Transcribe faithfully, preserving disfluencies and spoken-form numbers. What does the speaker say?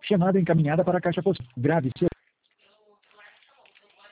Chamada encaminhada para a caixa postal. Grave seu